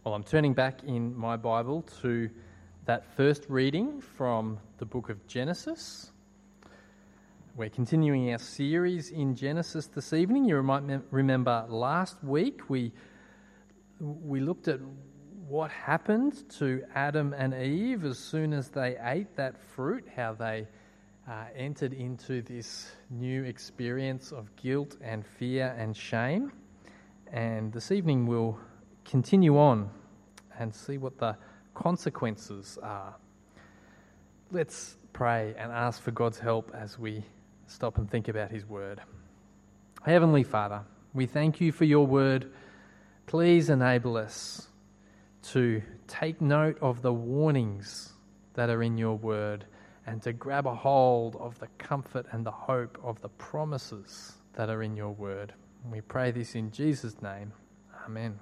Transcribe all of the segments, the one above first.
Well, I'm turning back in my Bible to that first reading from the book of Genesis. We're continuing our series in Genesis this evening. You might remember last week we looked at what happened to Adam and Eve as soon as they ate that fruit, how they entered into this new experience of guilt and fear and shame. And this evening we'll continue on and see what the consequences are. Let's pray and ask for God's help as we stop and think about His Word. Heavenly Father, we thank You for Your Word. Please enable us to take note of the warnings that are in Your Word and to grab a hold of the comfort and the hope of the promises that are in Your Word. And we pray this in Jesus' name. Amen.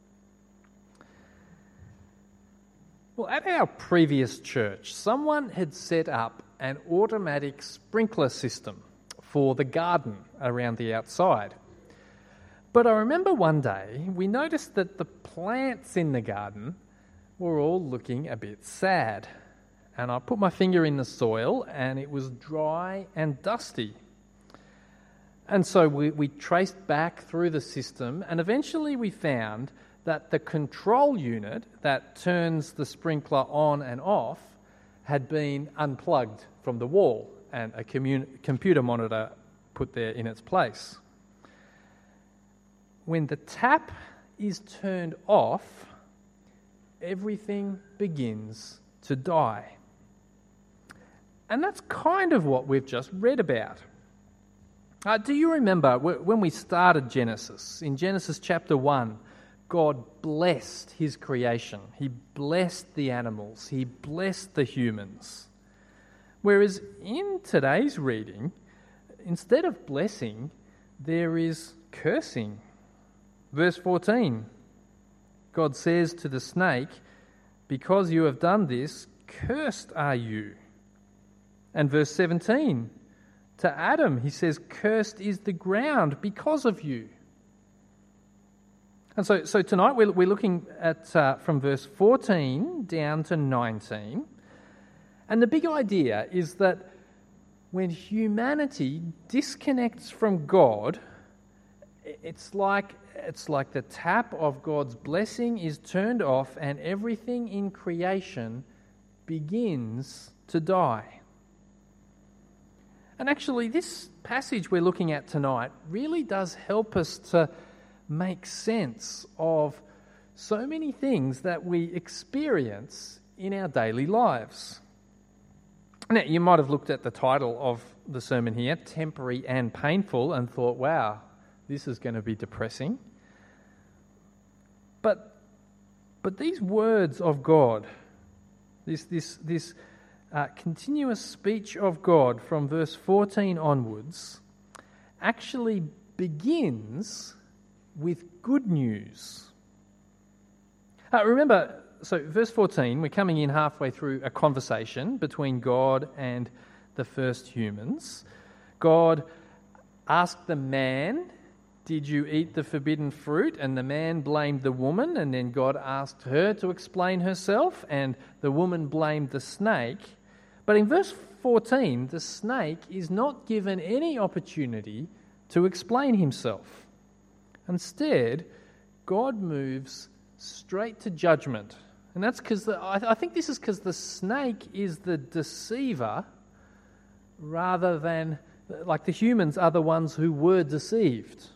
Well, at our previous church, someone had set up an automatic sprinkler system for the garden around the outside. But I remember one day we noticed that the plants in the garden were all looking a bit sad. And I put my finger in the soil and it was dry and dusty. And so we traced back through the system and eventually we found that the control unit that turns the sprinkler on and off had been unplugged from the wall and a computer monitor put there in its place. When the tap is turned off, everything begins to die. And that's kind of what we've just read about. Do you remember when we started Genesis, in Genesis chapter 1, God blessed His creation. He blessed the animals. He blessed the humans. Whereas in today's reading, instead of blessing, there is cursing. Verse 14, God says to the snake, "Because you have done this, cursed are you." And verse 17, to Adam, He says, "Cursed is the ground because of you." And so tonight we're looking at from verse 14 down to 19. And the big idea is that when humanity disconnects from God, it's like the tap of God's blessing is turned off and everything in creation begins to die. And actually, this passage we're looking at tonight really does help us to make sense of so many things that we experience in our daily lives. Now, you might have looked at the title of the sermon here, Temporary and Painful, and thought, wow, this is going to be depressing. But these words of God, this continuous speech of God from verse 14 onwards, actually begins with good news. Remember, so verse 14, we're coming in halfway through a conversation between God and the first humans. God asked the man, "Did you eat the forbidden fruit?" And the man blamed the woman, and then God asked her to explain herself, and the woman blamed the snake. But in verse 14, the snake is not given any opportunity to explain himself. Instead, God moves straight to judgment. And that's because I think this is because the snake is the deceiver rather than, like, the humans are the ones who were deceived.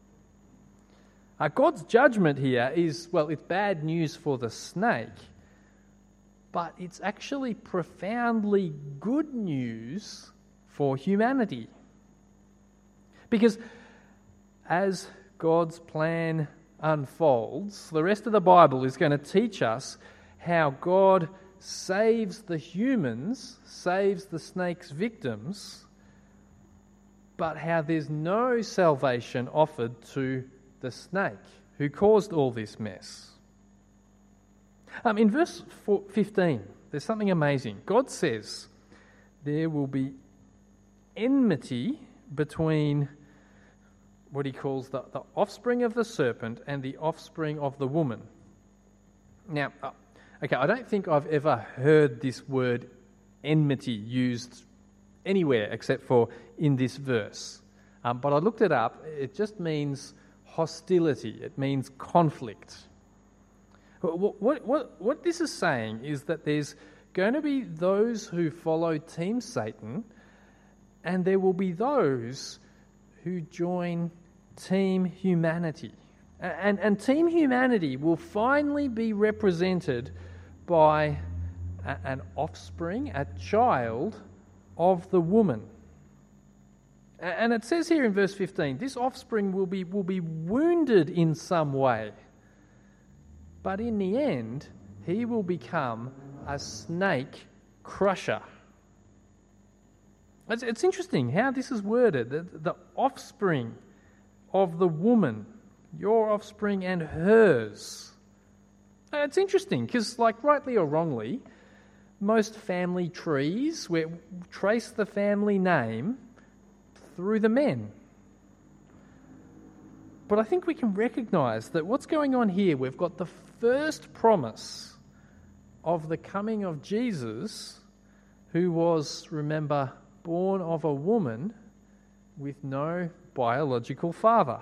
God's judgment here is, well, it's bad news for the snake, but it's actually profoundly good news for humanity. Because as God's plan unfolds, the rest of the Bible is going to teach us how God saves the humans, saves the snake's victims, but how there's no salvation offered to the snake who caused all this mess. In verse 15, there's something amazing. God says there will be enmity between what He calls the offspring of the serpent and the offspring of the woman. Now, okay, I don't think I've ever heard this word enmity used anywhere except for in this verse. But I looked it up. It just means hostility. It means conflict. What this is saying is that there's going to be those who follow Team Satan, and there will be those who join Team Humanity. And Team Humanity will finally be represented by an offspring, a child of the woman. And it says here in verse 15, this offspring will be wounded in some way, but in the end, he will become a snake crusher. It's interesting how this is worded, the offspring of the woman, your offspring and hers. It's interesting because, like, rightly or wrongly, most family trees trace the family name through the men. But I think we can recognise that what's going on here, we've got the first promise of the coming of Jesus, who was, remember, born of a woman with no biological father.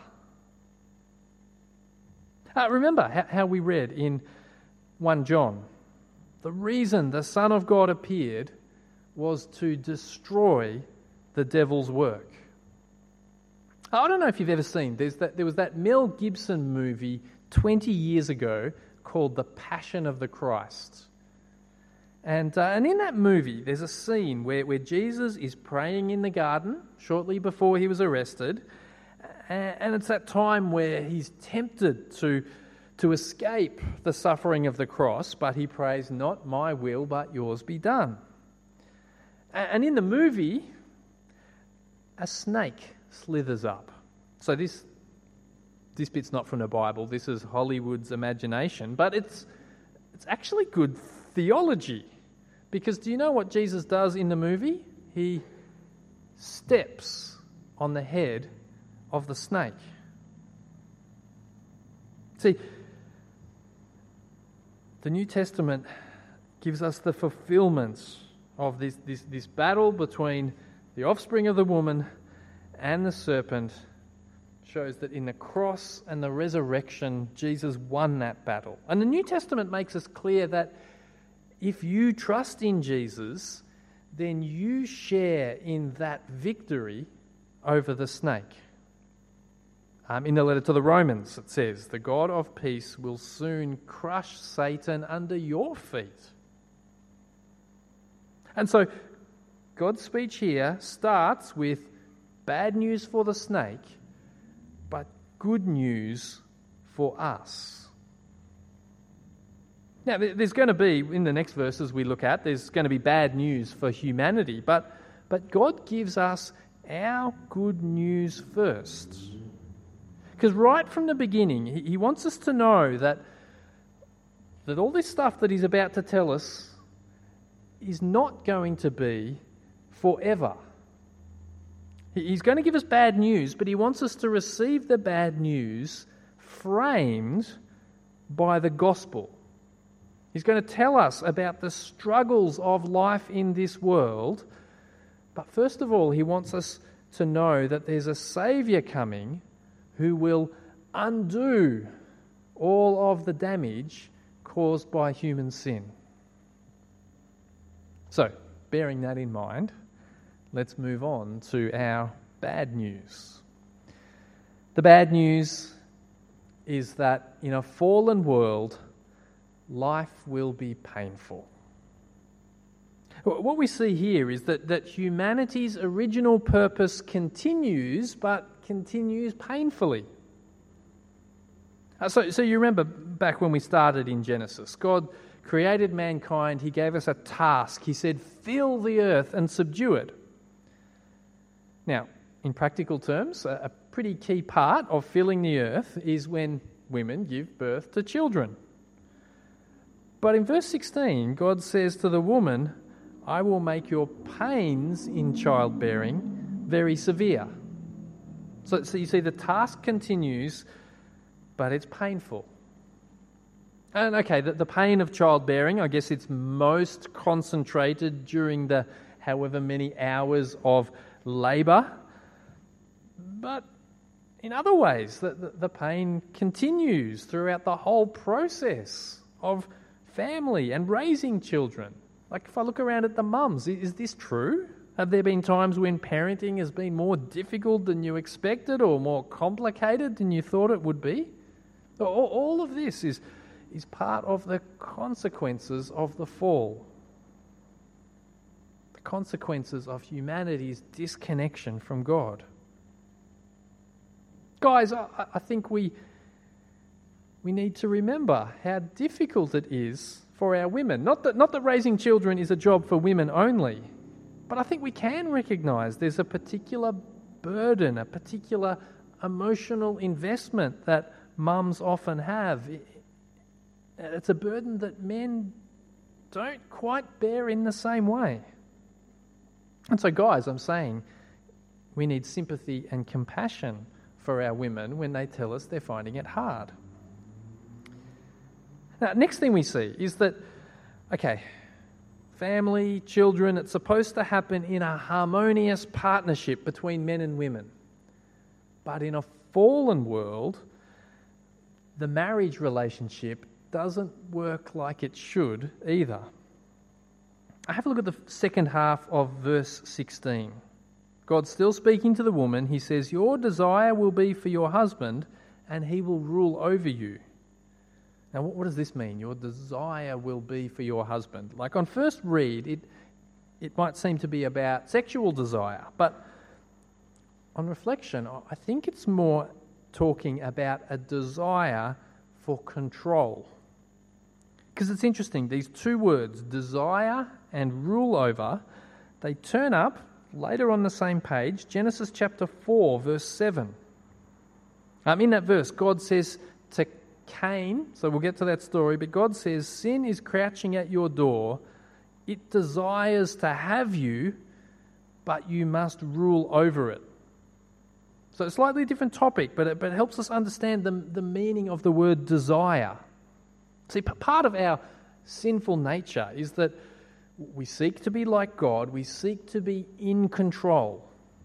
Remember how we read in 1 John, the reason the Son of God appeared was to destroy the devil's work. I don't know if you've ever seen, there was that Mel Gibson movie 20 years ago called The Passion of the Christ. And in that movie, there's a scene where Jesus is praying in the garden shortly before he was arrested. And it's that time where he's tempted to escape the suffering of the cross, but he prays, "Not my will, but yours be done." And in the movie, a snake slithers up. So this bit's not from the Bible. This is Hollywood's imagination, but it's actually good theology. Because do you know what Jesus does in the movie? He steps on the head of the snake. See, the New Testament gives us the fulfillment of this battle between the offspring of the woman and the serpent. Shows that in the cross and the resurrection, Jesus won that battle. And the New Testament makes us clear that if you trust in Jesus, then you share in that victory over the snake. In the letter to the Romans, it says, "The God of peace will soon crush Satan under your feet." And so God's speech here starts with bad news for the snake, but good news for us. Now, there's going to be, in the next verses we look at, there's going to be bad news for humanity, but God gives us our good news first. Because right from the beginning, he wants us to know that all this stuff that he's about to tell us is not going to be forever. He's going to give us bad news, but he wants us to receive the bad news framed by the gospel. He's going to tell us about the struggles of life in this world, but first of all, he wants us to know that there's a Saviour coming who will undo all of the damage caused by human sin. So, bearing that in mind, let's move on to our bad news. The bad news is that in a fallen world, life will be painful. What we see here is that humanity's original purpose continues, but continues painfully. So you remember back when we started in Genesis, God created mankind, he gave us a task. He said, "Fill the earth and subdue it." Now, in practical terms, a pretty key part of filling the earth is when women give birth to children. But in verse 16, God says to the woman, "I will make your pains in childbearing very severe." So you see, the task continues, but it's painful. And okay, the pain of childbearing, I guess it's most concentrated during the however many hours of labour. But in other ways, the pain continues throughout the whole process of family and raising children. Like if I look around at the mums, is this true? Have there been times when parenting has been more difficult than you expected or more complicated than you thought it would be? All of this is part of the consequences of the fall. The consequences of humanity's disconnection from God. Guys, I think we need to remember how difficult it is for our women. Not that raising children is a job for women only, but I think we can recognise there's a particular burden, a particular emotional investment that mums often have. It's a burden that men don't quite bear in the same way. And so, guys, I'm saying we need sympathy and compassion for our women when they tell us they're finding it hard. Now, next thing we see is that, okay, family, children, it's supposed to happen in a harmonious partnership between men and women. But in a fallen world, the marriage relationship doesn't work like it should either. Have a look at the second half of verse 16. God's still speaking to the woman. He says, "Your desire will be for your husband, and he will rule over you." Now, what does this mean? Your desire will be for your husband. Like on first read, it might seem to be about sexual desire, but on reflection, I think it's more talking about a desire for control. Because it's interesting, these two words, desire and rule over, they turn up later on the same page, Genesis chapter 4, verse 7. In that verse, God says to Cain, so we'll get to that story, but God says, "Sin is crouching at your door. It desires to have you, but you must rule over it." So a slightly different topic, but it helps us understand the meaning of the word desire. See, part of our sinful nature is that we seek to be like God, we seek to be in control.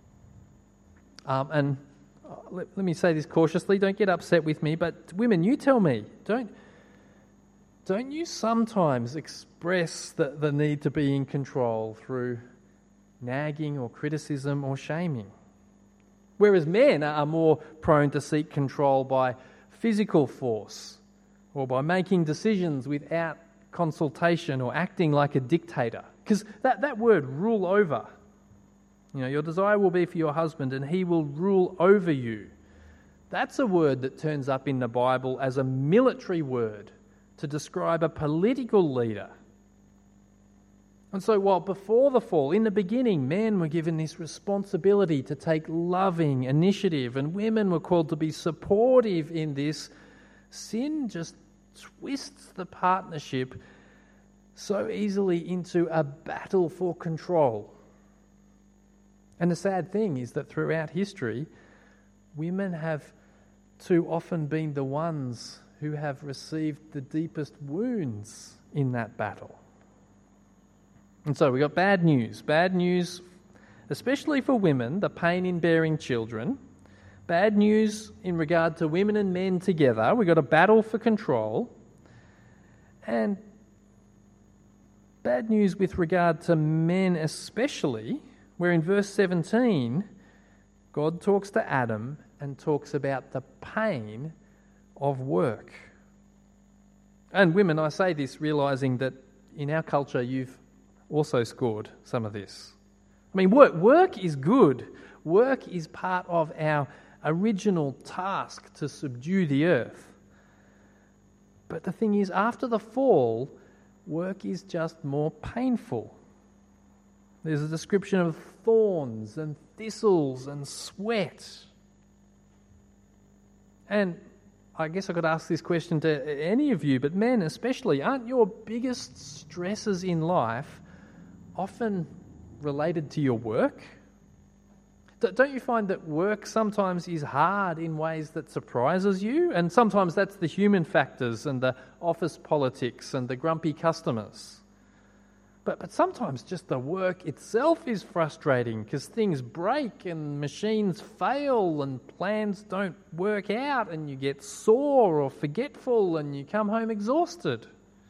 Let me say this cautiously, don't get upset with me, but women, you tell me, don't you sometimes express the need to be in control through nagging or criticism or shaming? Whereas men are more prone to seek control by physical force or by making decisions without consultation or acting like a dictator. Because that word, rule over, your desire will be for your husband and he will rule over you. That's a word that turns up in the Bible as a military word to describe a political leader. And so while before the fall, in the beginning, men were given this responsibility to take loving initiative and women were called to be supportive in this, sin just twists the partnership so easily into a battle for control. And the sad thing is that throughout history, women have too often been the ones who have received the deepest wounds in that battle. And so we got bad news. Bad news, especially for women, the pain in bearing children. Bad news in regard to women and men together. We got a battle for control. And bad news with regard to men especially, where in verse 17, God talks to Adam and talks about the pain of work. And women, I say this realising that in our culture you've also scored some of this. I mean, work is good. Work is part of our original task to subdue the earth. But the thing is, after the fall, work is just more painful. There's a description of thorns and thistles and sweat. And I guess I could ask this question to any of you, but men especially, aren't your biggest stresses in life often related to your work? Don't you find that work sometimes is hard in ways that surprises you? And sometimes that's the human factors and the office politics and the grumpy customers. But sometimes just the work itself is frustrating because things break and machines fail and plans don't work out and you get sore or forgetful and you come home exhausted.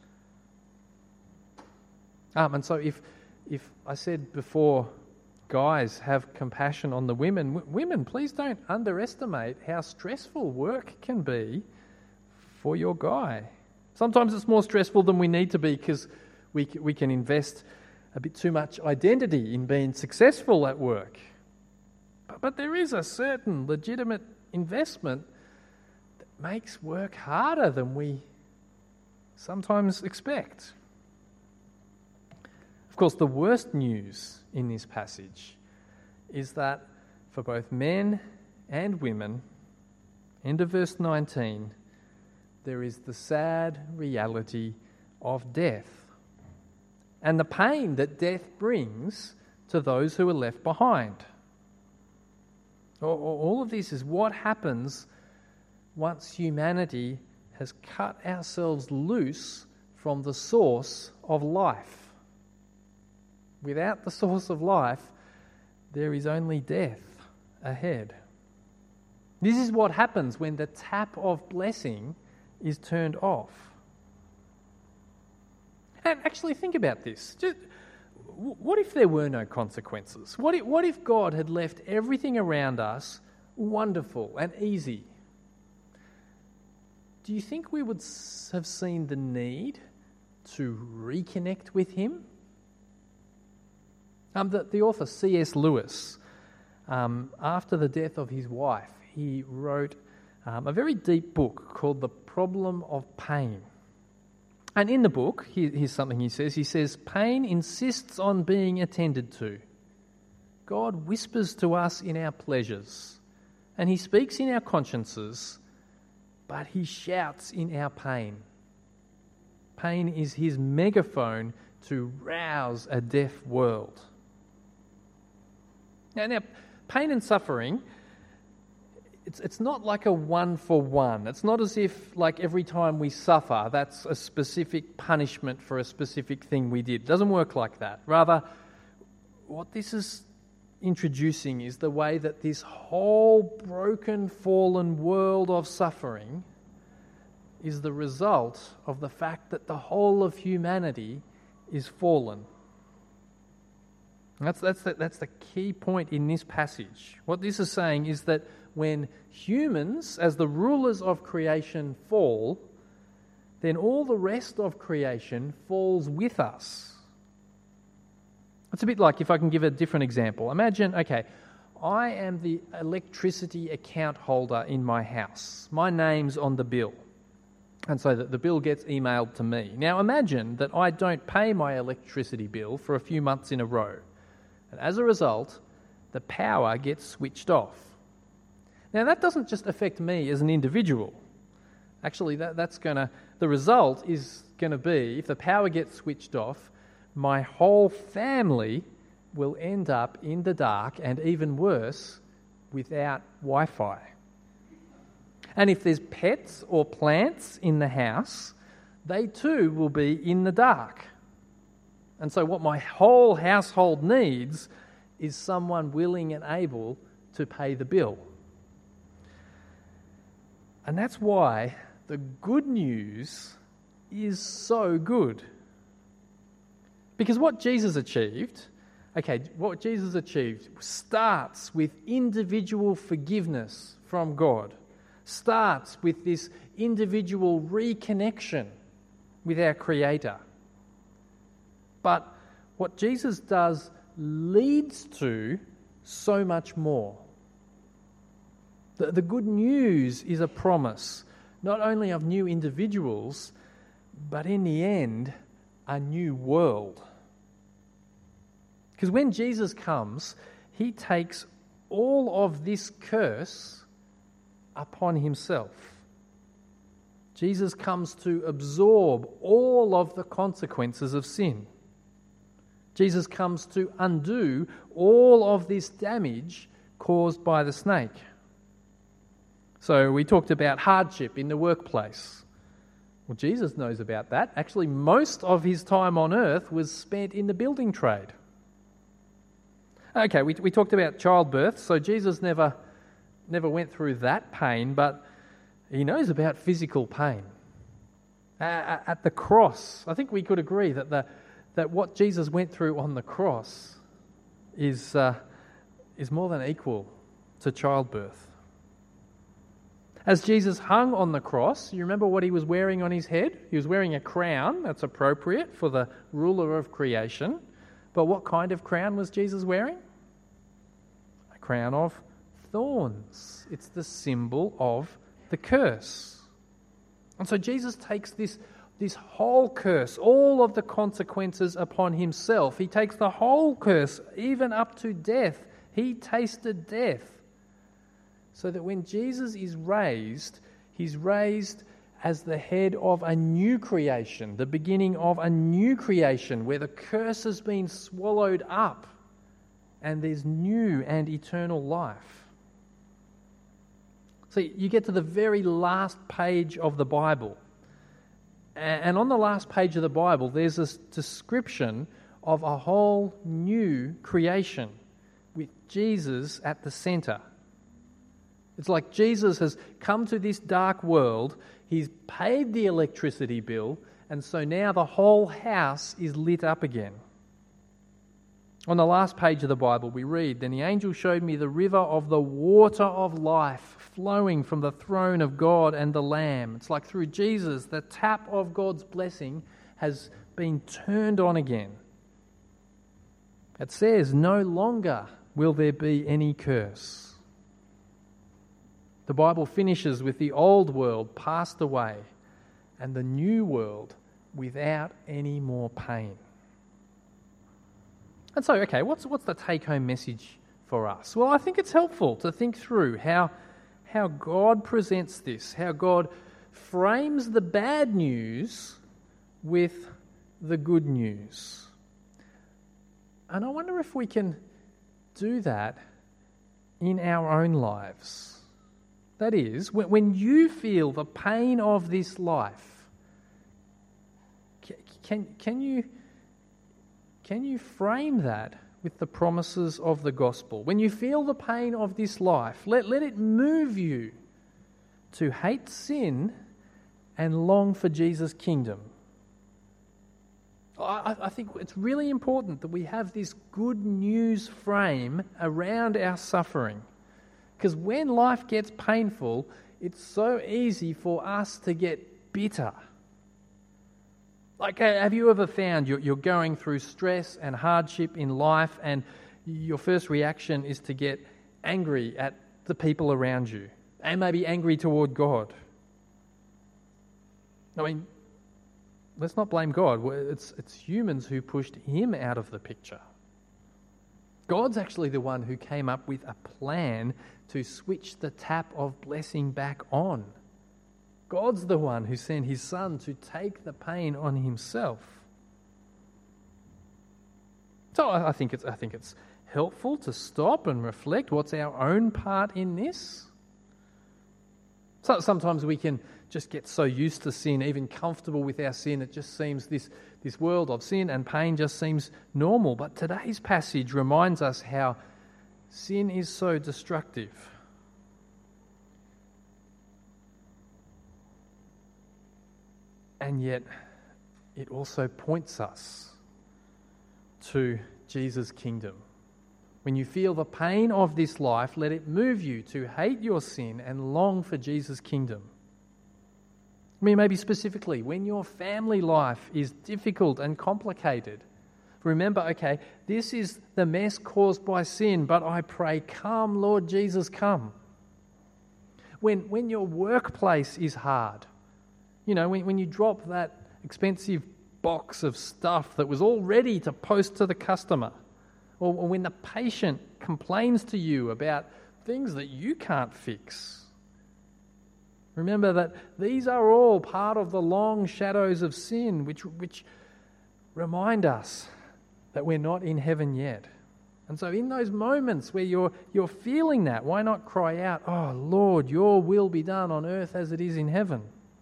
And so if I said before, guys, have compassion on the women, women, please don't underestimate how stressful work can be for your guy. Sometimes it's more stressful than we need to be because we can invest a bit too much identity in being successful at work. But there is a certain legitimate investment that makes work harder than we sometimes expect. Of course, the worst news in this passage is that for both men and women, end of verse 19, there is the sad reality of death and the pain that death brings to those who are left behind. All of this is what happens once humanity has cut ourselves loose from the source of life. Without the source of life, there is only death ahead. This is what happens when the tap of blessing is turned off. And actually think about this. What if there were no consequences? What if God had left everything around us wonderful and easy? Do you think we would have seen the need to reconnect with Him? The author C.S. Lewis, after the death of his wife, he wrote a very deep book called The Problem of Pain. And in the book, here's something he says. He says, pain insists on being attended to. God whispers to us in our pleasures, and He speaks in our consciences, but He shouts in our pain. Pain is His megaphone to rouse a deaf world. Now, pain and suffering, it's not like a one-for-one. It's not as if, like, every time we suffer, that's a specific punishment for a specific thing we did. It doesn't work like that. Rather, what this is introducing is the way that this whole broken, fallen world of suffering is the result of the fact that the whole of humanity is fallen. That's the key point in this passage. What this is saying is that when humans, as the rulers of creation, fall, then all the rest of creation falls with us. It's a bit like, if I can give a different example. Imagine, okay, I am the electricity account holder in my house. My name's on the bill. And so the bill gets emailed to me. Now imagine that I don't pay my electricity bill for a few months in a row. And as a result, the power gets switched off. Now that doesn't just affect me as an individual. Actually, the result is going to be, if the power gets switched off, my whole family will end up in the dark, and even worse, without Wi-Fi. And if there's pets or plants in the house, they too will be in the dark. And so what my whole household needs is someone willing and able to pay the bill. And that's why the good news is so good. Because what Jesus achieved starts with individual forgiveness from God, starts with this individual reconnection with our Creator. But what Jesus does leads to so much more. The good news is a promise, not only of new individuals, but in the end, a new world. Because when Jesus comes, He takes all of this curse upon Himself. Jesus comes to absorb all of the consequences of sin. Jesus comes to undo all of this damage caused by the snake. So we talked about hardship in the workplace. Well, Jesus knows about that. Actually, most of his time on earth was spent in the building trade. Okay, we talked about childbirth, so Jesus never went through that pain, but he knows about physical pain. At the cross, I think we could agree that what Jesus went through on the cross is more than equal to childbirth. As Jesus hung on the cross, you remember what he was wearing on his head? He was wearing a crown that's appropriate for the ruler of creation. But what kind of crown was Jesus wearing? A crown of thorns. It's the symbol of the curse. And so Jesus takes this whole curse, all of the consequences upon himself. He takes the whole curse, even up to death. He tasted death. So that when Jesus is raised, he's raised as the head of a new creation, the beginning of a new creation where the curse has been swallowed up and there's new and eternal life. So you get to the very last page of the Bible. And on the last page of the Bible, there's this description of a whole new creation with Jesus at the center. It's like Jesus has come to this dark world, he's paid the electricity bill, and so now the whole house is lit up again. On the last page of the Bible, we read, "Then the angel showed me the river of the water of life flowing from the throne of God and the Lamb." It's like through Jesus, the tap of God's blessing has been turned on again. It says, "No longer will there be any curse." The Bible finishes with the old world passed away and the new world without any more pain. And so, okay, what's the take-home message for us? Well, I think it's helpful to think through how God presents this, how God frames the bad news with the good news. And I wonder if we can do that in our own lives. That is, when you feel the pain of this life, can you frame that with the promises of the gospel? When you feel the pain of this life, let it move you to hate sin and long for Jesus' kingdom. I think it's really important that we have this good news frame around our suffering. Because when life gets painful, it's so easy for us to get bitter. Like, have you ever found you're going through stress and hardship in life and your first reaction is to get angry at the people around you and maybe angry toward God? I mean, let's not blame God. It's humans who pushed him out of the picture. God's actually the one who came up with a plan to switch the tap of blessing back on. God's the one who sent his Son to take the pain on himself. So I think it's helpful to stop and reflect what's our own part in this. So sometimes we can just get so used to sin, even comfortable with our sin, it just seems this world of sin and pain just seems normal. But today's passage reminds us how sin is so destructive. And yet it also points us to Jesus' kingdom. When you feel the pain of this life, let it move you to hate your sin and long for Jesus' kingdom. I mean, maybe specifically, when your family life is difficult and complicated, remember, okay, this is the mess caused by sin, but I pray, come, Lord Jesus, come. When your workplace is hard, you know, when you drop that expensive box of stuff that was all ready to post to the customer, or when the patient complains to you about things that you can't fix. Remember that these are all part of the long shadows of sin, which remind us that we're not in heaven yet. And so in those moments where you're feeling that, why not cry out, "Oh Lord, your will be done on earth as it is in heaven."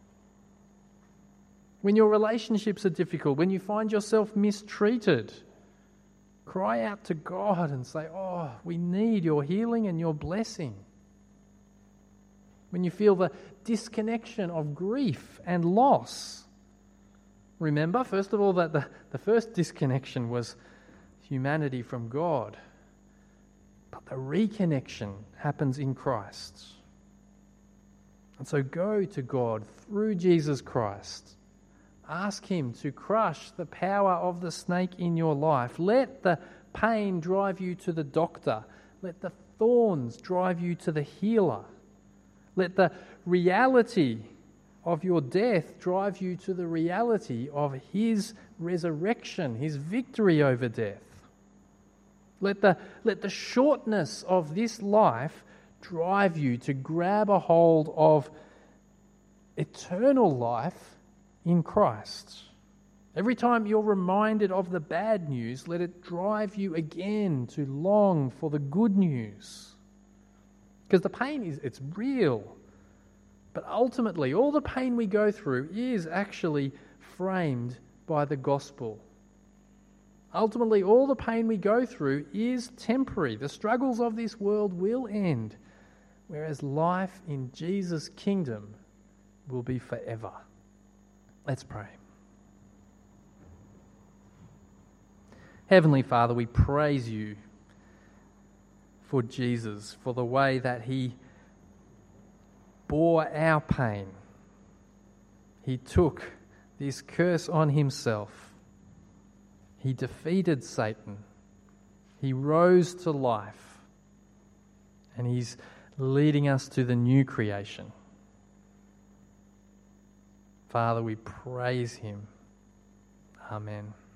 When your relationships are difficult, when you find yourself mistreated, cry out to God and say, "Oh, we need your healing and your blessing." When you feel the disconnection of grief and loss, remember, first of all, that the first disconnection was humanity from God. But the reconnection happens in Christ. And so go to God through Jesus Christ. Ask Him to crush the power of the snake in your life. Let the pain drive you to the doctor. Let the thorns drive you to the healer. Let the reality of your death drive you to the reality of His resurrection, His victory over death. Let the shortness of this life drive you to grab a hold of eternal life in Christ. Every time you're reminded of the bad news, let it drive you again to long for the good news. Because the pain it's real. But ultimately, all the pain we go through is actually framed by the gospel. Ultimately, all the pain we go through is temporary. The struggles of this world will end, whereas life in Jesus' kingdom will be forever. Let's pray. Heavenly Father, we praise you for Jesus, for the way that He bore our pain. He took this curse on Himself. He defeated Satan. He rose to life. And He's leading us to the new creation. Father, we praise Him. Amen.